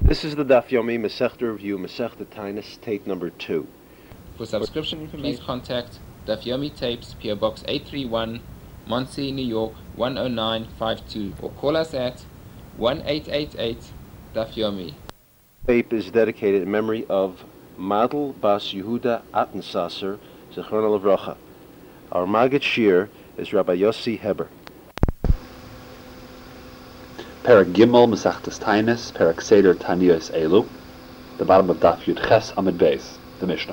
This is the Daf Yomi Masechta Review, Masechta Tainus, tape number 2. For subscription information, please contact Daf Yomi Tapes, PO Box 831, Muncie, New York 10952, or call us at 1-888 Daf Yomi. Tape is dedicated in memory of Madel Bas Yehuda Attensasser, Zechron Levracha. Our Maggid Shir is Rabbi Yossi Heber. Perek Gimel, Masechtas Tainus, Perek Seder Taniyos Elu, the bottom of Daf Yud Ches Amud Beis, the Mishnah.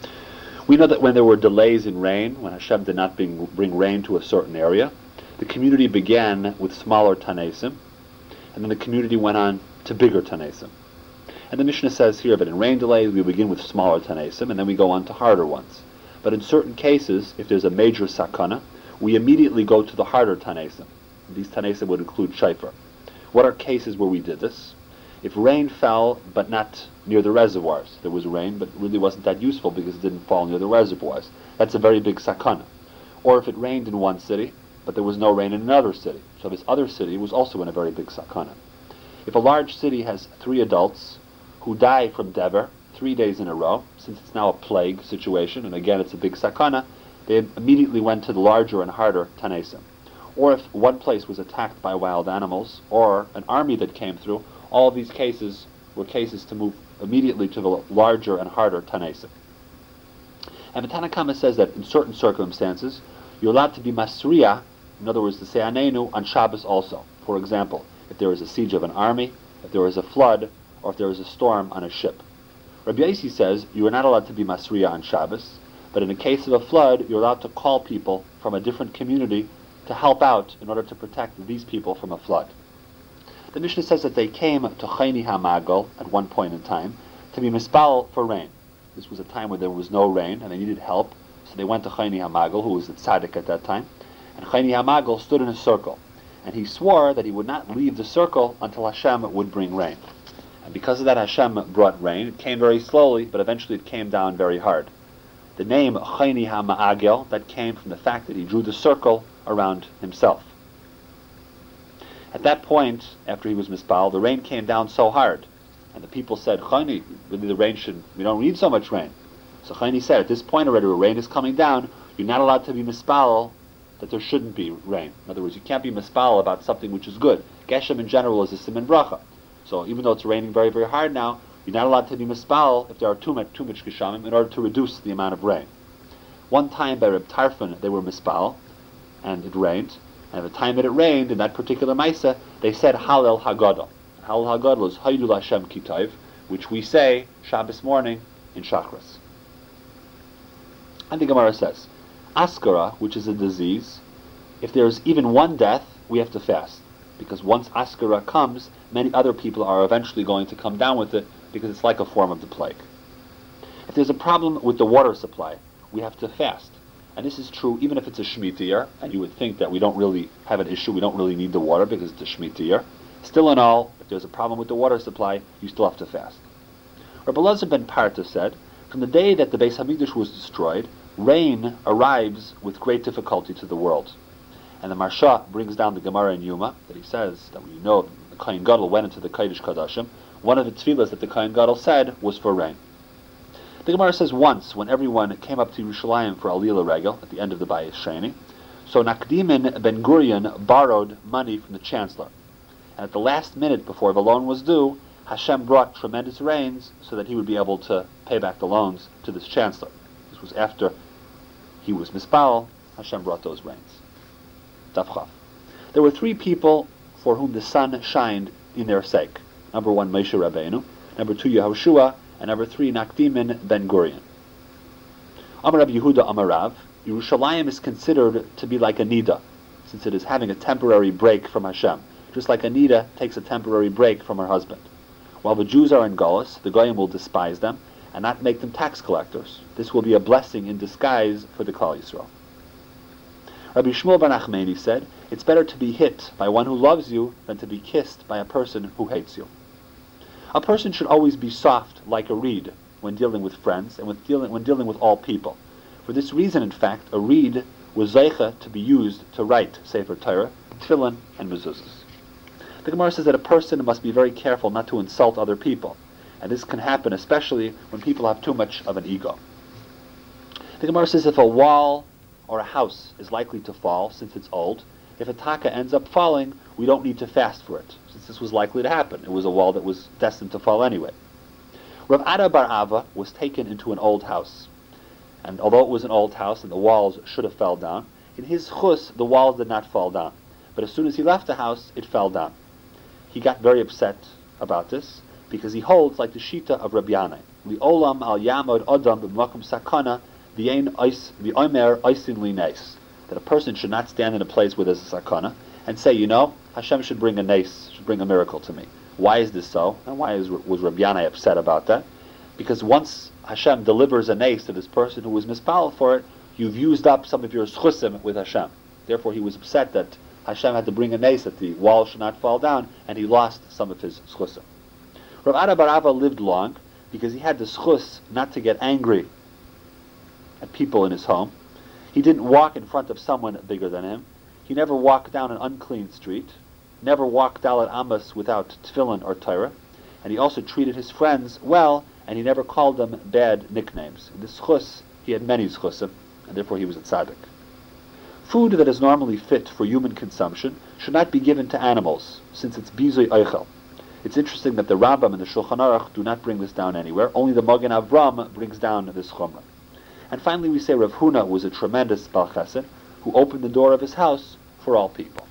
We know that when there were delays in rain, when Hashem did not bring rain to a certain area, the community began with smaller Tanesim, and then the community went on to bigger Tanesim. And the Mishnah says here that in rain delays we begin with smaller Tanesim, and then we go on to harder ones. But in certain cases, if there's a major sakana, we immediately go to the harder Tanesim. These Tanesim would include Shaifer. What are cases where we did this? If rain fell, but not near the reservoirs. There was rain, but it really wasn't that useful because it didn't fall near the reservoirs. That's a very big sakana. Or if it rained in one city, but there was no rain in another city. So this other city was also in a very big sakana. If a large city has 3 adults who die from Dever 3 days in a row, since it's now a plague situation, and again it's a big sakana, they immediately went to the larger and harder Tanesim. Or if one place was attacked by wild animals, or an army that came through, all of these cases were cases to move immediately to the larger and harder Tanesim. And the Tanna Kama says that in certain circumstances, you're allowed to be Masriya, in other words, to say Anenu on Shabbos also. For example, if there is a siege of an army, if there is a flood, or if there is a storm on a ship. Rabbi Yossi says you are not allowed to be Masriya on Shabbos, but in the case of a flood, you're allowed to call people from a different community to help out in order to protect these people from a flood. The Mishnah says that they came to Chayni HaMagal at one point in time to be mispal for rain. This was a time where there was no rain and they needed help, so they went to Chayni HaMagal, who was the tzaddik at that time, and Chayni HaMagal stood in a circle, and he swore that he would not leave the circle until Hashem would bring rain. And because of that, Hashem brought rain. It came very slowly, but eventually it came down very hard. The name Chayni HaMaagel, that came from the fact that he drew the circle around himself. At that point, after he was mispal, the rain came down so hard, and the people said, Chayni, really we don't need so much rain. So Chayni said, at this point already where rain is coming down, you're not allowed to be mispal that there shouldn't be rain. In other words, you can't be mispal about something which is good. Geshem in general is a siman bracha. So even though it's raining very, very hard now, you're not allowed to be mispal if there are too much geshamim in order to reduce the amount of rain. One time by Reb Tarfon, they were mispal, and it rained. And at the time that it rained, in that particular Maisa, they said Hallel Hagadol. Hallel Hagadol is Haydul Hashem Kitayv, which we say Shabbos morning in Shachris. And the Gemara says, Askara, which is a disease, if there's even one death, we have to fast. Because once Askara comes, many other people are eventually going to come down with it, because it's like a form of the plague. If there's a problem with the water supply, we have to fast. And this is true even if it's a Shemitah year, and you would think that we don't really have an issue, we don't really need the water because it's a Shemitah year. Still in all, if there's a problem with the water supply, you still have to fast. Rabbi Elazar ben Parta said, from the day that the Beis Hamikdash was destroyed, rain arrives with great difficulty to the world. And the Marsha brings down the Gemara in Yuma, that he says that when you know the Kohen Gadol went into the Kodesh Kodashim, one of the tefillas that the Kohen Gadol said was for rain. The Gemara says once, when everyone came up to Yerushalayim for Aliyah Regel, at the end of the Bayis Sheni, so Nakdimin Ben Gurion borrowed money from the chancellor. And at the last minute before the loan was due, Hashem brought tremendous rains so that he would be able to pay back the loans to this chancellor. This was after he was mispal, Hashem brought those rains. Tafchav. There were 3 people for whom the sun shined in their sake. Number 1, Moshe Rabbeinu. Number 2, Yehoshua. And number 3, Nakdimin Ben Gurion. Amar Rabbi Yehuda Amarav, Yerushalayim is considered to be like a nida, since it is having a temporary break from Hashem, just like a nida takes a temporary break from her husband. While the Jews are in Golus, the Goyim will despise them and not make them tax collectors. This will be a blessing in disguise for the Klal Yisrael. Rabbi Shmuel ben Achmeni said, it's better to be hit by one who loves you than to be kissed by a person who hates you. A person should always be soft like a reed when dealing with friends and when dealing with all people. For this reason, in fact, a reed was zeicha to be used to write Sefer Torah, Tefillin, and mezuzahs. The Gemara says that a person must be very careful not to insult other people, and this can happen especially when people have too much of an ego. The Gemara says if a wall or a house is likely to fall since it's old, if a taka ends up falling, we don't need to fast for it, since this was likely to happen. It was a wall that was destined to fall anyway. Rav Ada bar Ava was taken into an old house, and although it was an old house and the walls should have fell down, in his chus the walls did not fall down, but as soon as he left the house, it fell down. He got very upset about this, because he holds like the Shita of Rabbi Yanai, Li'olam al yamod adam b'makom sakana v'omer oisin li'nes, that a person should not stand in a place where there's a sakana and say, Hashem should bring a nes, should bring a miracle to me. Why is this so? And why was Rabbi Yanai upset about that? Because once Hashem delivers a nes to this person who was mispalel for it, you've used up some of your schusim with Hashem. Therefore he was upset that Hashem had to bring a nes that the wall should not fall down, and he lost some of his schusim. Rav Ada bar Ava lived long because he had the schus not to get angry at people in his home. He didn't walk in front of someone bigger than him. He never walked down an unclean street, never walked Dalet Amos without tefillin or Torah, and he also treated his friends well, and he never called them bad nicknames. In this schus, he had many schusim, and therefore he was a tzaddik. Food that is normally fit for human consumption should not be given to animals, since it's bizui eichel. It's interesting that the Rambam and the Shulchan Aruch do not bring this down anywhere. Only the Magen Avram brings down this chumrah. And finally we say Rav Huna was a tremendous Bal Chesed who opened the door of his house for all people.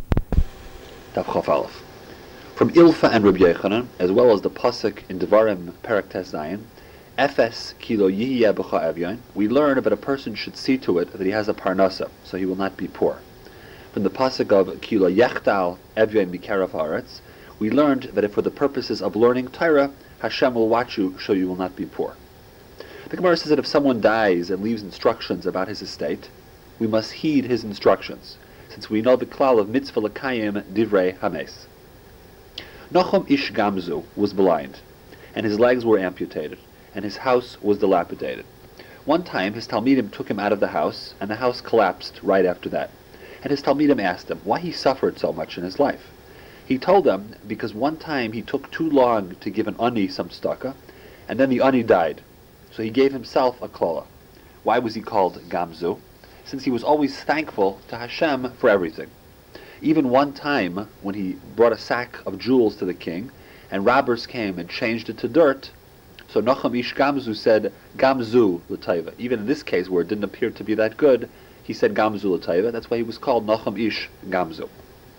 Tav Chaf Aleph. From Ilfa and Rabbi Yochanan, as well as the pasuk in Devarim Perek Tes Zayin, Efes kilo yihiyeh b'cha evyon, we learn that a person should see to it that he has a parnasa, so he will not be poor. From the pasuk of kilo yechtal evyon mikerav haaretz, we learned that if for the purposes of learning Torah, Hashem will watch you so you will not be poor. The Gemara says that if someone dies and leaves instructions about his estate, we must heed his instructions, since we know the klal of mitzvah l'kayim divrei hames. Nachum ish Gamzu was blind, and his legs were amputated, and his house was dilapidated. One time his Talmidim took him out of the house, and the house collapsed right after that. And his Talmidim asked him why he suffered so much in his life. He told them because one time he took too long to give an ani some tzedakah, and then the ani died. So he gave himself a klola. Why was he called Gamzu? Since he was always thankful to Hashem for everything. Even one time when he brought a sack of jewels to the king, and robbers came and changed it to dirt, so Nachum ish Gamzu said Gamzu l'taiva. Even in this case where it didn't appear to be that good, he said Gamzu l'taiva. That's why he was called Nachum ish Gamzu.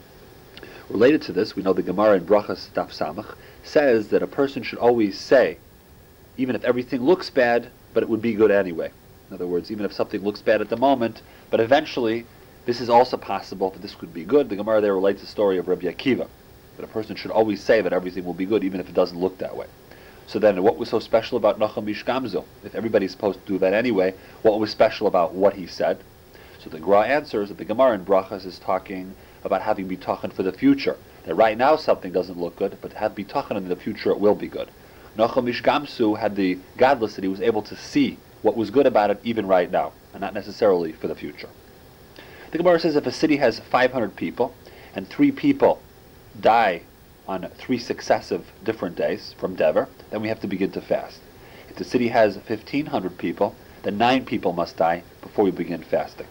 Related to this, we know the Gemara in Brachas Daf Samach says that a person should always say, even if everything looks bad, but it would be good anyway. In other words, even if something looks bad at the moment, but eventually this is also possible that this could be good. The Gemara there relates the story of Rabbi Akiva, that a person should always say that everything will be good even if it doesn't look that way. So then what was so special about Nachum ish Gamzu? If everybody's supposed to do that anyway, what was special about what he said? So the Gra answers that the Gemara in Brachas is talking about having bitachon for the future. That right now something doesn't look good, but have bitachon in the future it will be good. Nachum ish Gamzu had the godless that he was able to see what was good about it even right now, and not necessarily for the future. The Gemara says if a city has 500 people, and 3 people die on 3 successive different days from Dever, then we have to begin to fast. If the city has 1,500 people, then 9 people must die before we begin fasting.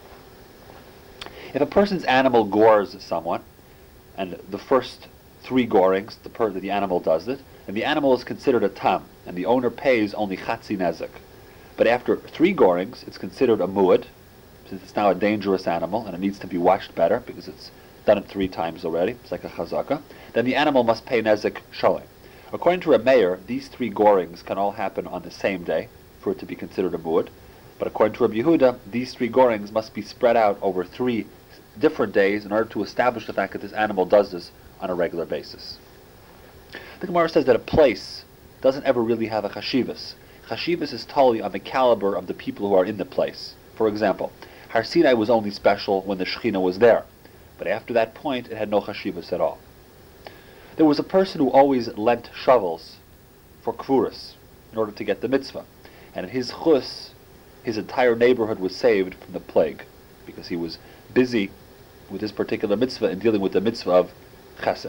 If a person's animal gores someone, and the first 3 gorings, the animal does it, then the animal is considered a tam, and the owner pays only chatzi nezek. But after 3 gorings, it's considered a muad, since it's now a dangerous animal, and it needs to be washed better, because it's done it 3 times already, it's like a chazaka, then the animal must pay nezek shalem. According to a mayor, these 3 gorings can all happen on the same day, for it to be considered a muad, but according to Rabbi Yehuda, these 3 gorings must be spread out over 3 different days in order to establish the fact that this animal does this on a regular basis. The Gemara says that a place doesn't ever really have a chashivas. Chashivas is totally on the caliber of the people who are in the place. For example, Har Sinai was only special when the Shekhinah was there, but after that point it had no chashivas at all. There was a person who always lent shovels for kvuras in order to get the mitzvah, and in his chus, his entire neighborhood was saved from the plague, because he was busy with this particular mitzvah and dealing with the mitzvah of chesed.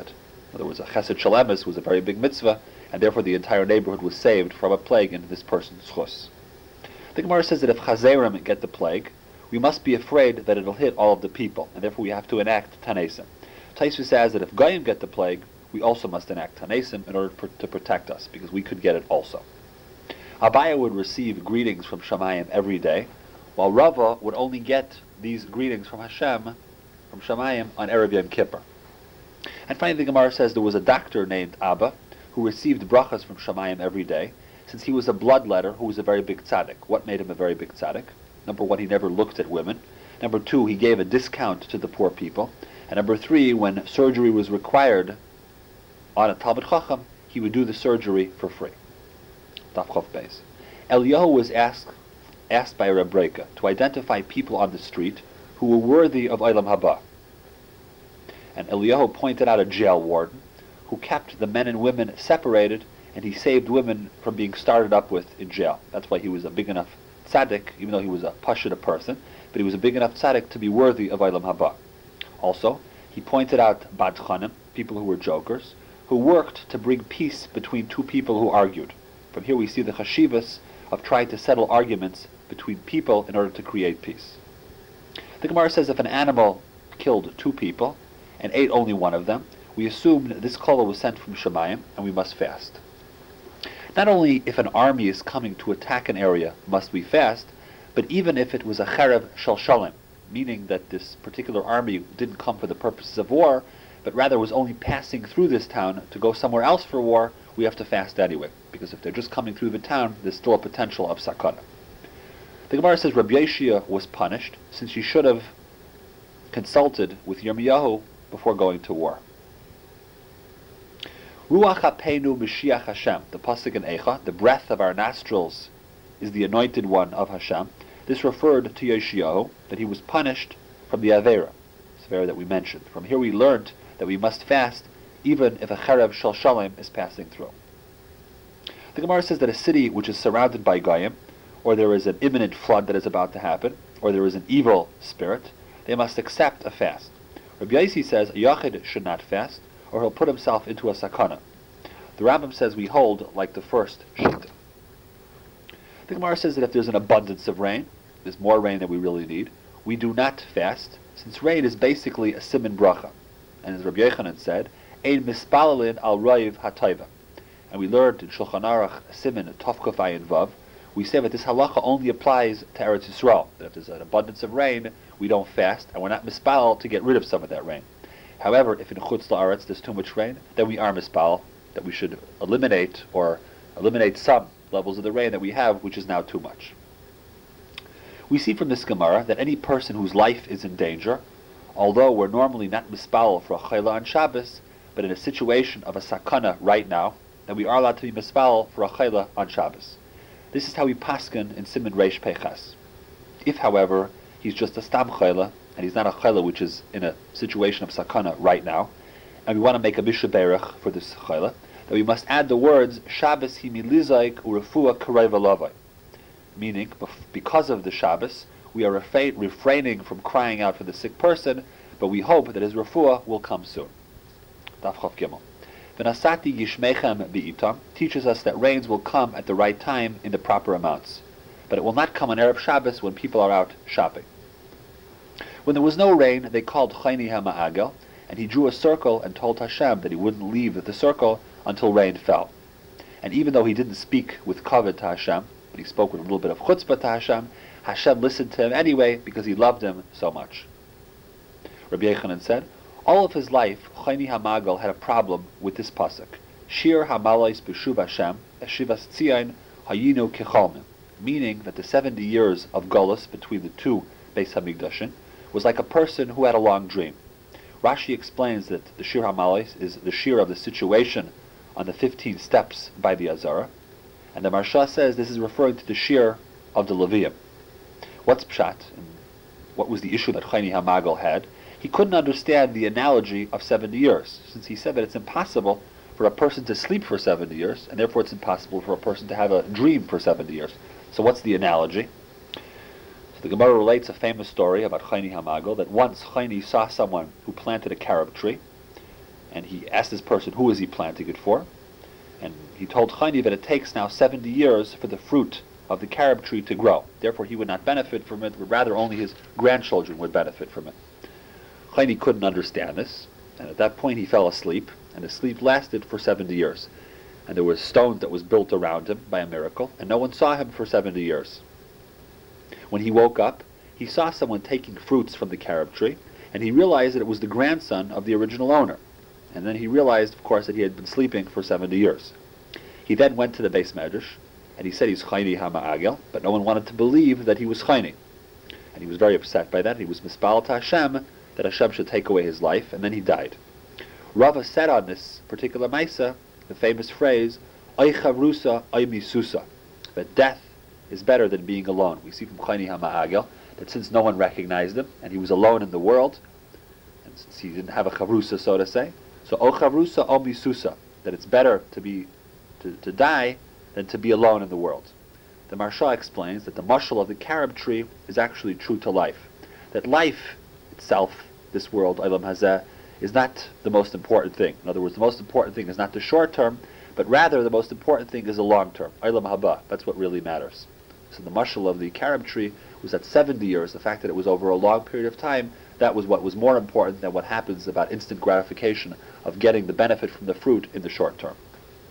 In other words, a chesed shalemis was a very big mitzvah, and therefore the entire neighborhood was saved from a plague in this person's chus. The Gemara says that if chazerim get the plague, we must be afraid that it'll hit all of the people, and therefore we have to enact tanesim. Taisva says that if goyim get the plague, we also must enact tanesim in order to protect us, because we could get it also. Abaya would receive greetings from Shamayim every day, while Rava would only get these greetings from Hashem, from Shamayim, on Erev Yom Kippur. And finally, the Gemara says there was a doctor named Abba who received brachas from Shamayim every day, since he was a bloodletter who was a very big tzaddik. What made him a very big tzaddik? Number one, he never looked at women. Number two, he gave a discount to the poor people. And number three, when surgery was required on a Talmid Chacham, he would do the surgery for free. Daf Chof Beis. Eliyahu was asked by Reb Breka to identify people on the street who were worthy of Olam Haba. And Eliyahu pointed out a jail warden who kept the men and women separated, and he saved women from being started up with in jail. That's why he was a big enough tzaddik, even though he was a pashut person, but he was a big enough tzaddik to be worthy of Olam Haba. Also, he pointed out badchanim, people who were jokers, who worked to bring peace between two people who argued. From here we see the chashivas of trying to settle arguments between people in order to create peace. The Gemara says if an animal killed two people and ate only one of them, we assume this kola was sent from Shemayim and we must fast. Not only if an army is coming to attack an area must we fast, but even if it was a cherev shel shalem, meaning that this particular army didn't come for the purposes of war, but rather was only passing through this town to go somewhere else for war, we have to fast anyway, because if they're just coming through the town, there's still a potential of sakana. The Gemara says Rabbi Yeshia was punished since he should have consulted with Yirmiyahu before going to war. Ruach hapeinu b'shiach Hashem, the pasuk in Eicha, the breath of our nostrils is the anointed one of Hashem. This referred to Yeshayahu, that he was punished from the Avera, the Avera that we mentioned. From here we learned that we must fast even if a cherev shel shalem is passing through. The Gemara says that a city which is surrounded by Goyim, or there is an imminent flood that is about to happen, or there is an evil spirit, they must accept a fast. Rabbi Yossi says a yachid should not fast, or he'll put himself into a sakana. The Rambam says we hold like the first shita. The Gemara says that if there's an abundance of rain, there's more rain than we really need, we do not fast, since rain is basically a siman bracha. And as Rabbi Yochanan said, ein mispalalin al roiv hatayva. And we learned in Shulchan Aruch siman tofkuf ayin vav, we say that this halacha only applies to Eretz Yisrael, that if there's an abundance of rain, we don't fast, and we're not mispal to get rid of some of that rain. However, if in Chutz La'aretz there's too much rain, then we are mispal, that we should eliminate some levels of the rain that we have, which is now too much. We see from this Gemara that any person whose life is in danger, although we're normally not mispal for a chayla on Shabbos, but in a situation of a sakana right now, then we are allowed to be mispal for a chayla on Shabbos. This is how we paskin in Siman Reish Peichas. If, however, he's just a stam chayla, and he's not a chayla which is in a situation of sakana right now, and we want to make a Misha Berach for this chayla, then we must add the words Shabbos hi milizaik urefua karei v'lavai, meaning because of the Shabbos we are refraining from crying out for the sick person, but we hope that his refuah will come soon. Daf Chof Gimel. V'nasati yishmechem bi'itam teaches us that rains will come at the right time in the proper amounts, but it will not come on Erev Shabbos when people are out shopping. When there was no rain, they called Chayni HaMa'agel, and he drew a circle and told Hashem that he wouldn't leave the circle until rain fell. And even though he didn't speak with kavod to Hashem, but he spoke with a little bit of chutzpah to Hashem, Hashem listened to him anyway because he loved him so much. Rabbi Yochanan said, all of his life, Chayni HaMa'agel had a problem with this pasuk. Shir HaMalais B'shuv Hashem, Eshivas Tzion Hayinu Kechalmim, meaning that the 70 years of Golus between the two Beis HaMikdashim was like a person who had a long dream. Rashi explains that the Shir HaMalais is the shir of the situation on the 15 steps by the Azara, and the Marsha says this is referring to the shir of the Levium. What's pshat? What was the issue that Chayni HaMa'agel had? He couldn't understand the analogy of 70 years, since he said that it's impossible for a person to sleep for 70 years, and therefore it's impossible for a person to have a dream for 70 years. So what's the analogy? So the Gemara relates a famous story about Chayni HaMa'agel, that once Chayni saw someone who planted a carob tree, And he asked this person, who is he planting it for? And he told Chayni that it takes now 70 years for the fruit of the carob tree to grow. Therefore, he would not benefit from it, but rather only his grandchildren would benefit from it. Chayni couldn't understand this, and at that point he fell asleep, and his sleep lasted for 70 years. And there was stone that was built around him by a miracle, and no one saw him for 70 years. When he woke up, he saw someone taking fruits from the carob tree, and he realized that it was the grandson of the original owner. And then he realized, of course, that he had been sleeping for 70 years. He then went to the Beis Medrash, and he said he's Chayni HaMa'agel, but no one wanted to believe that he was Chayni. And he was very upset by that. He was mispal to Hashem, that Hashem should take away his life, and then he died. Rava said on this particular Maisa, the famous phrase, Oy chavrusa, oy misusa, that death is better than being alone. We see from Chayni HaMa'agel that since no one recognized him, and he was alone in the world, and since he didn't have a chavrusa, so to say, so o chavrusa, o misusa, that it's better to die than to be alone in the world. The Maharsha explains that the mashal of the carob tree is actually true to life. That life itself, this world, Olam Hazeh, is not the most important thing. In other words, the most important thing is not the short term, but rather the most important thing is the long term. Olam Haba, that's what really matters. So the mashal of the carob tree was that 70 years, the fact that it was over a long period of time, that was what was more important than what happens about instant gratification of getting the benefit from the fruit in the short term.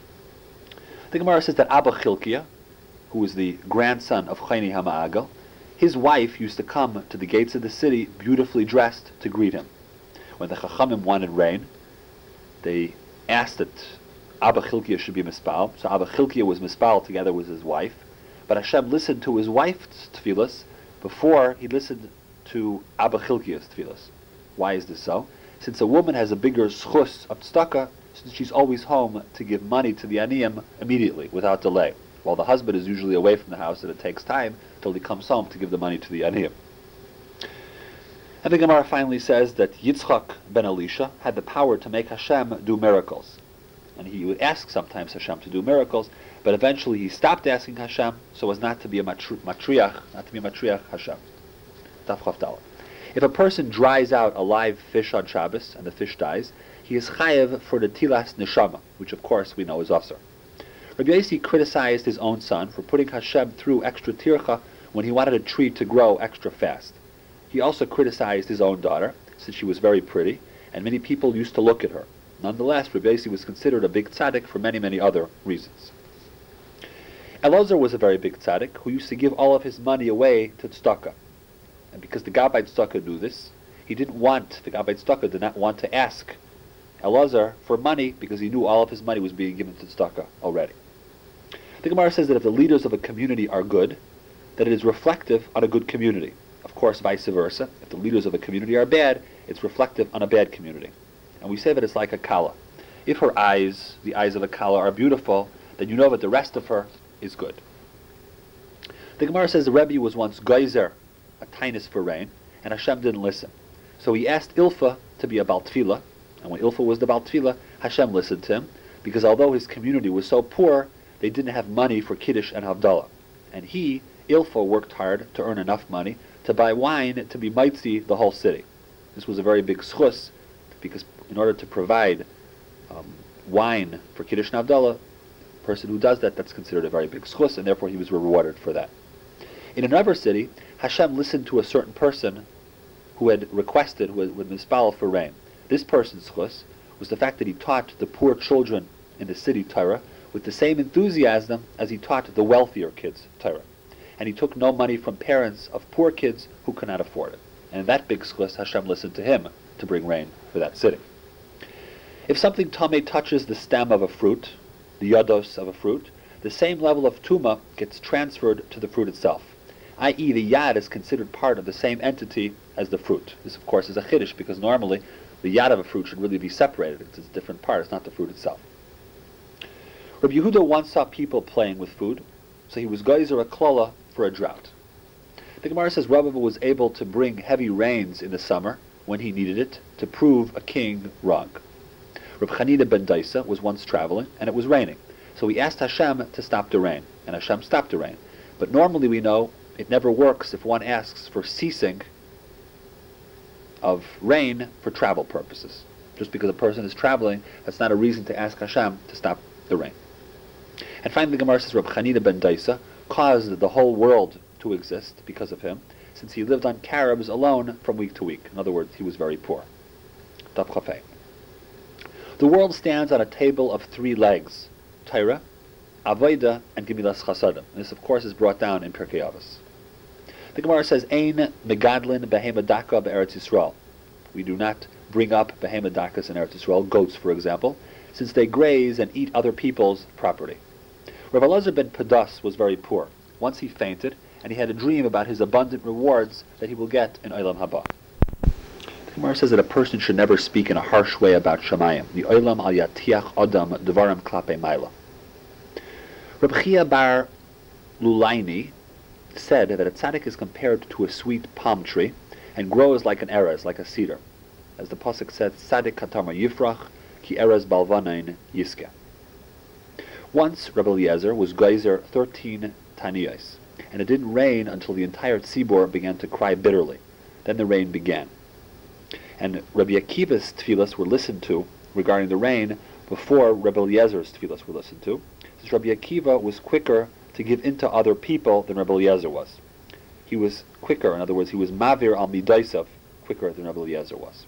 The Gemara says that Abba Chilkiah, who was the grandson of Chayni HaMa'agel, his wife used to come to the gates of the city beautifully dressed to greet him. When the Chachamim wanted rain, they asked that Abba Chilkiah should be mispal. So Abba Chilkiah was mispal together with his wife, but Hashem listened to his wife's tefillas before he listened to Abba Chilkiah's tefillas. Why is this so? Since a woman has a bigger schus of tzedakah, since she's always home to give money to the aniyim immediately, without delay, while the husband is usually away from the house and it takes time till he comes home to give the money to the aniyim. And the Gemara finally says that Yitzchak ben Elisha had the power to make Hashem do miracles. And he would ask sometimes Hashem to do miracles, but eventually he stopped asking Hashem so as not to be a matriach Hashem. Taf Chav Daled. If a person dries out a live fish on Shabbos and the fish dies, he is chayev for the tilas neshama, which of course we know is osur. Rabbi Yossi criticized his own son for putting Hashem through extra tircha when he wanted a tree to grow extra fast. He also criticized his own daughter, since she was very pretty, and many people used to look at her. Nonetheless, Rabbi Yossi was considered a big tzaddik for many, many other reasons. Elazar was a very big tzaddik who used to give all of his money away to tzedakah. And because the Gabbai tzedakah knew this, the Gabbai tzedakah did not want to ask Elazar for money because he knew all of his money was being given to tzedakah already. The Gemara says that if the leaders of a community are good, that it is reflective on a good community. Of course, vice versa. If the leaders of a community are bad, it's reflective on a bad community. And we say that it's like a kala. If her eyes, the eyes of a kala, are beautiful, then you know that the rest of her is good. The Gemara says the Rebbe was once geyser, a tainus for rain, and Hashem didn't listen. So he asked Ilfa to be a Bal Tefillah, and when Ilfa was the Bal Tefillah, Hashem listened to him, because although his community was so poor, they didn't have money for Kiddush and Havdalah. And he, Ilfa, worked hard to earn enough money to buy wine to be mitzi the whole city. This was a very big schus, because in order to provide wine for Kiddush and Havdalah, a person who does that, that's considered a very big schus, and therefore he was rewarded for that. In another city, Hashem listened to a certain person who had requested, who had mispal for rain. This person's schus was the fact that he taught the poor children in the city Torah with the same enthusiasm as he taught the wealthier kids Torah. And he took no money from parents of poor kids who could not afford it. And in that big schus, Hashem listened to him to bring rain for that city. If something tameh touches the stem of a fruit, the yados of a fruit, the same level of tuma gets transferred to the fruit itself, i.e. the yad is considered part of the same entity as the fruit. This, of course, is a chiddush, because normally the yad of a fruit should really be separated. It's a different part, it's not the fruit itself. Rabbi Yehuda once saw people playing with food, so he was geyser a klola for a drought. The Gemara says Rabbi was able to bring heavy rains in the summer when he needed it to prove a king wrong. Reb Chanina ben Daisa was once traveling and it was raining, so he asked Hashem to stop the rain, and Hashem stopped the rain. But normally we know it never works if one asks for ceasing of rain for travel purposes. Just because a person is traveling, that's not a reason to ask Hashem to stop the rain. And finally, the Gemara says Reb Chanina ben Daisa caused the whole world to exist because of him, since he lived on carobs alone from week to week. In other words, he was very poor. Daf Chafei. The world stands on a table of 3 legs: Torah, Avodah, and Gemilas Chasadim. This, of course, is brought down in Pirkei Avos. The Gemara says, Ein megadlin behema daka be'eretz Yisrael. We do not bring up behema dakas in Eretz Yisrael, goats, for example, since they graze and eat other people's property. Rav Elazar ben Padas was very poor. Once he fainted, and he had a dream about his abundant rewards that he will get in Olam Haba. The Gemara says that a person should never speak in a harsh way about Shamayim. The Olam al yatiach adam devarim klape maila. Reb Chia bar Lulaini said that a tzaddik is compared to a sweet palm tree and grows like an erez, like a cedar. As the pasuk says, tzaddik katamar yifrach ki erez balvanain yiske. Once Rebbe Eliezer was geyser 13 taniyos, and it didn't rain until the entire tzibor began to cry bitterly. Then the rain began. And Rabbi Akiva's tefillas were listened to regarding the rain before Rebbe Eliezer's tefillas were listened to, since Rabbi Akiva was quicker to give in to other people than Rebbe Eliezer was. He was quicker, in other words, he was mavir al midaisav, quicker than Rebbe Eliezer was.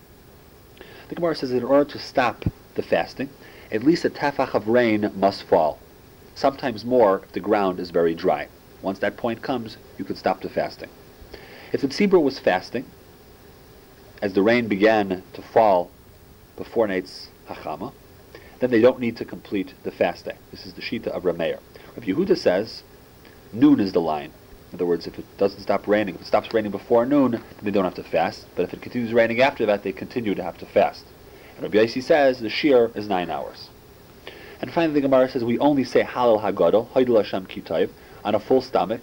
The Gemara says that in order to stop the fasting, at least a tefach of rain must fall. Sometimes more if the ground is very dry. Once that point comes, you could stop the fasting. If the tzibur was fasting, as the rain began to fall before Neitz Hachama, then they don't need to complete the fast day. This is the Shita of Rameir. Rav Yehuda says noon is the line. In other words, if it doesn't stop raining, if it stops raining before noon, then they don't have to fast. But if it continues raining after that, they continue to have to fast. And Rabbi Yossi says the shear is 9 hours. And finally, the Gemara says we only say Halal Hagadol, Haidul Hashem Kitayv, on a full stomach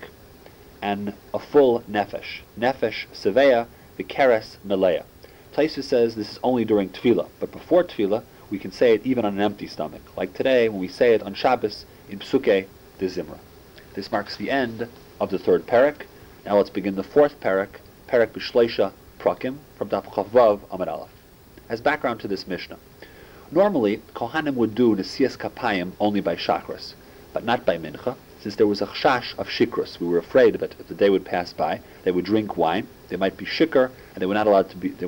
and a full nefesh. Nefesh Seveya, Vikeres Melea. Taisa says this is only during Tefillah, but before Tefillah, we can say it even on an empty stomach, like today when we say it on Shabbos in Psukei de Zimra. This marks the end of the 3rd parak. Now let's begin the 4th parak, Parak B'Shleisha Prakim, from Daf Chav Vav Amud Aleph. As background to this Mishnah, normally Kohanim would do Nesias Kapayim only by Shachris, but not by Mincha, since there was a chash of shikrus. We were afraid that if the day would pass by, they would drink wine, they might be shikr, and they would not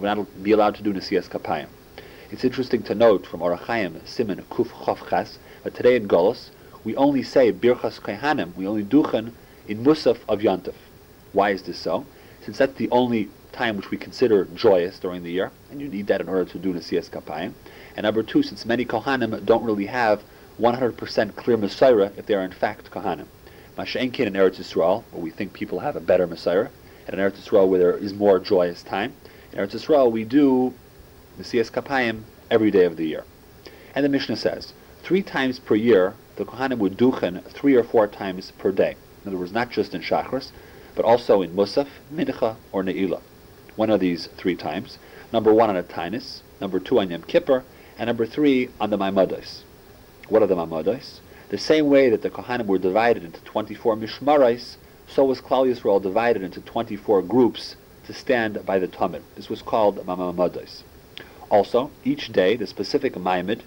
be allowed to do Nesias Kapayim. It's interesting to note from Orach Chaim Siman Kuf Chof Ches that today in Golos we only say Birchas Kohanim, we only duchen in Musaf of Yontif. Why is this so? Since that's the only time which we consider joyous during the year, and you need that in order to do Nesias Kapayim. And number 2, since many Kohanim don't really have 100% clear Messiah if they are in fact Kohanim. Masha'enkin in Eretz Yisrael, where we think people have a better Messiah, and in Eretz Yisrael where there is more joyous time. In Eretz Yisrael we do Nesias Kapayim every day of the year. And the Mishnah says, 3 times per year, the Kohanim would duchen 3 or 4 times per day. In other words, not just in Shachris, but also in Musaf, Mincha, or Ne'ilah. One of these 3 times. Number 1 on a Tainis, number 2 on Yom Kippur, and number 3 on the Maimados. What are the Maimados? The same way that the Kohanim were divided into 24 Mishmarais, so was Klal Yisrael divided into 24 groups to stand by the Tamid. This was called Maimados. Also, each day, the specific Maimid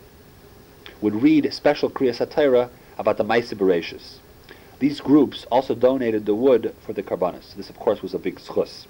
would read special Kriyas HaTorah about the Maaseh Bereishis. These groups also donated the wood for the Karbanos. This, of course, was a big schus.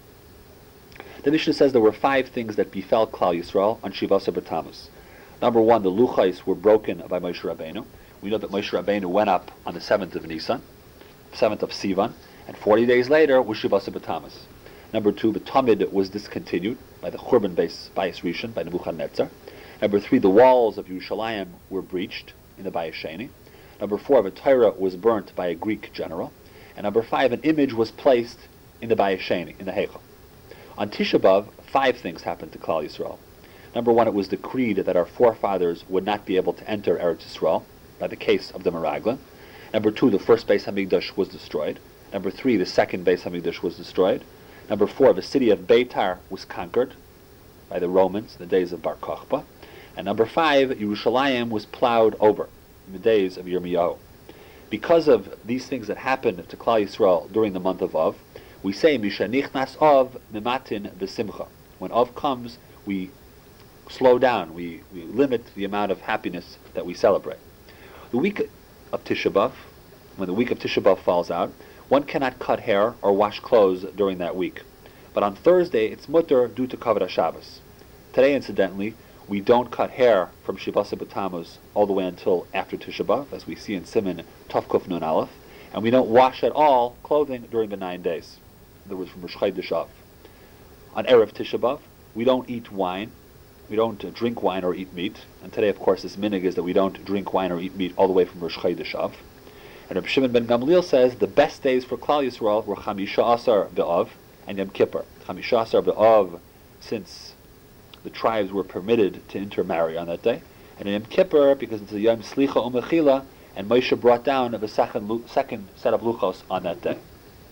The Mishnah says there were 5 things that befell Klal Yisrael on Shivasa B'Tammuz. Number 1, the Luchais were broken by Moshe Rabbeinu. We know that Moshe Rabbeinu went up on the 7th of Nisan, 7th of Sivan, and 40 days later was Shivasa B'Tammuz. Number 2, the Tamid was discontinued by the Churban Bayis Rishon, by Nebuchadnezzar. Number 3, the walls of Yerushalayim were breached in the Bayis Sheni. Number 4, the Torah was burnt by a Greek general. And number 5, an image was placed in the Bayis Sheni, in the Heichal. On Tisha B'Av, 5 things happened to Klal Yisrael. Number 1, it was decreed that our forefathers would not be able to enter Eretz Yisrael by the case of the Meraglim. Number 2, the first Beis Hamikdash was destroyed. Number 3, the second Beis Hamikdash was destroyed. Number 4, the city of Beitar was conquered by the Romans in the days of Bar Kokhba. And number 5, Yerushalayim was plowed over in the days of Yirmiyahu. Because of these things that happened to Klal Yisrael during the month of Av, we say, Mishanichnas Av Mimatin V'Simcha. When Av comes, we slow down, we limit the amount of happiness that we celebrate. The week of Tisha B'Av, when the week of Tisha B'Av falls out, one cannot cut hair or wash clothes during that week. But on Thursday, it's mutter due to Kavod HaShabbos. Today, incidentally, we don't cut hair from Shivasa B'Tammuz all the way until after Tisha B'Av, as we see in Siman Tov Kuf Nun Aleph, and we don't wash at all clothing during the 9 days. In other words, from Rosh Chodesh Av. On Erev Tisha B'Av, we don't eat wine, we don't drink wine or eat meat, and today, of course, this minhag is that we don't drink wine or eat meat all the way from Rosh Chodesh Av. And Reb Shimon ben Gamliel says the best days for Klal Yisrael were Chamisha Asar B'Av and Yom Kippur. Chamisha Asar B'Av, since the tribes were permitted to intermarry on that day, and Yom Kippur because it's a Yom Slicha Umechila, and Moshe brought down the second set of luchos on that day.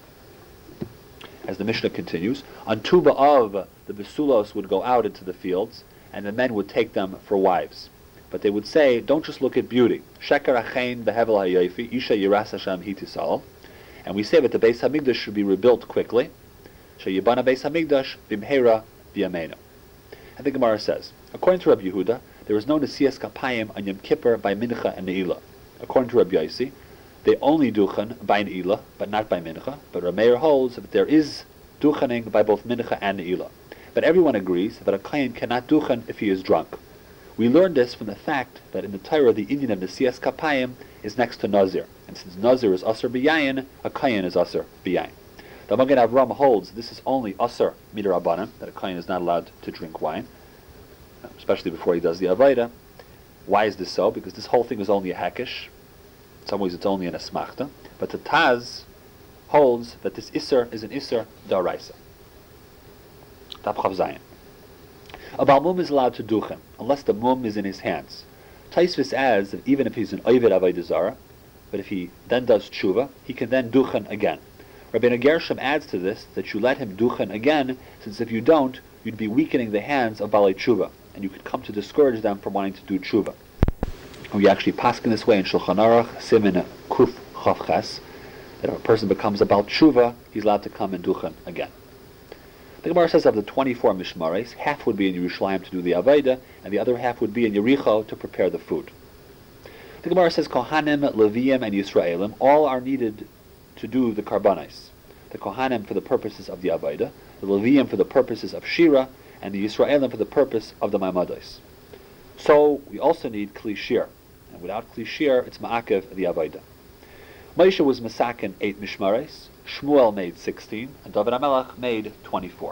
As the Mishnah continues, on Tu B'Av, the Besulos would go out into the fields, and the men would take them for wives. But they would say, don't just look at beauty. Sheker achein behevel hayofi, isha yiras Hashem hitisal. And we say that the Beis Hamikdash should be rebuilt quickly. Sheyibana Beis Hamikdash bimheira b'yameinu. And the Gemara says, according to Rabbi Yehuda, there is no Nesiyas Kapayim on Yom Kippur by Mincha and Ne'ilah. According to Rabbi Yossi, they only duchen by Ne'ilah, but not by Mincha. But Rameir holds that there is duchening by both Mincha and Ne'ilah. But everyone agrees that a Kayin cannot duchen if he is drunk. We learn this from the fact that in the Torah the Indian of Nesiyas Kapayim is next to Nazir. And since Nazir is Asr B'Yayin, a Kayin is Asr B'Yayin. The Magen Avram holds this is only Asr Midrabanan, that a Kayin is not allowed to drink wine, especially before he does the Avaida. Why is this so? Because this whole thing is only a Hakish. In some ways it's only an Asmachta. But the Taz holds that this Isser is an Isser Daraisa. Tap Chav Zayin. A Baal Mum is allowed to duchen, unless the mum is in his hands. Taisvis adds that even if he's an Oived Avodah Zarah, but if he then does tshuva, he can then duchen again. Rabbeinu Gershom adds to this that you let him duchen again, since if you don't, you'd be weakening the hands of Balei Tshuva, and you could come to discourage them from wanting to do tshuva. And we actually paskin this way in Shulchan Aruch, Siman Kuf Chav Ches, that if a person becomes a Baal Tshuva, he's allowed to come and duchen again. The Gemara says of the 24 mishmares, half would be in Yerushalayim to do the Avaida, and the other half would be in Yericho to prepare the food. The Gemara says Kohanim, Leviim, and Yisraelim all are needed to do the Karbanis. The Kohanim for the purposes of the Avaida, the Leviim for the purposes of Shira, and the Yisraelim for the purpose of the Maimados. So we also need Kli Shir, and without Kli Shir, it's Ma'akev the Avaida. Moshe was Masakin 8 mishmares, Shmuel made 16, and David HaMelech made 24.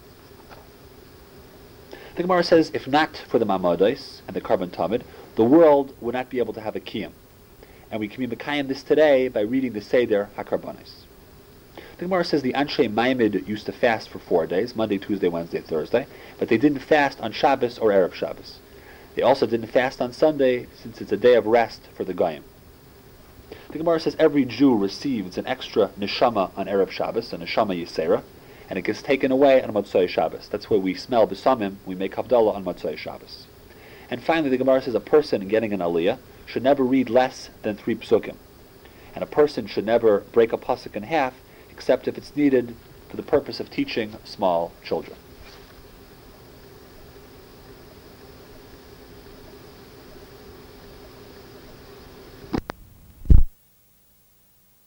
The Gemara says, if not for the Mamados and the Karban Tamid, the world would not be able to have a Kiyam. And we can be Mekayim this today by reading the Seder HaKarbanis. The Gemara says the Anshe Maimid used to fast for 4 days, Monday, Tuesday, Wednesday, Thursday, but they didn't fast on Shabbos or Erev Shabbos. They also didn't fast on Sunday, since it's a day of rest for the Goyim. The Gemara says every Jew receives an extra neshama on Erev Shabbos, a neshama yisera, and it gets taken away on Motzei Shabbos. That's why we smell besamim, we make Havdalah on Motzei Shabbos. And finally, the Gemara says a person getting an aliyah should never read less than 3 psukim. And a person should never break a pasuk in half, except if it's needed for the purpose of teaching small children.